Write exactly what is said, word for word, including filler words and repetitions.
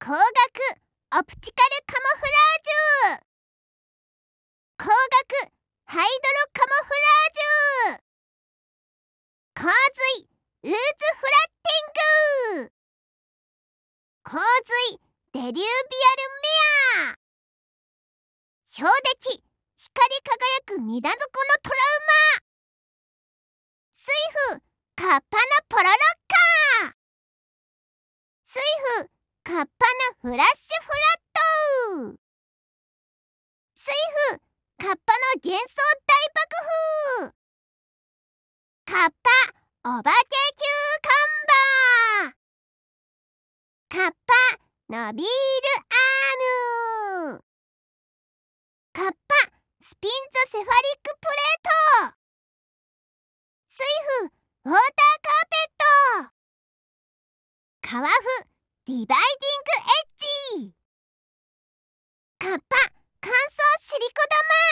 光学オプティカルカモフラージュ、光学ハイドロカモフラージュ、洪水ウーズフラッティング、洪水デリュービアルメア、標的光り輝く水底のトラウマ、水風カッパナポロロッカー、水風カッパナフラッシュフラット、水風カッパの幻想大爆風、カッパお化け急カンバー、カッパ伸びるアーム、カッパスピンザセファリックプレート、水風ウォーターカーペット、カワフディバイディングエッジ、カッパ乾燥シリコ玉、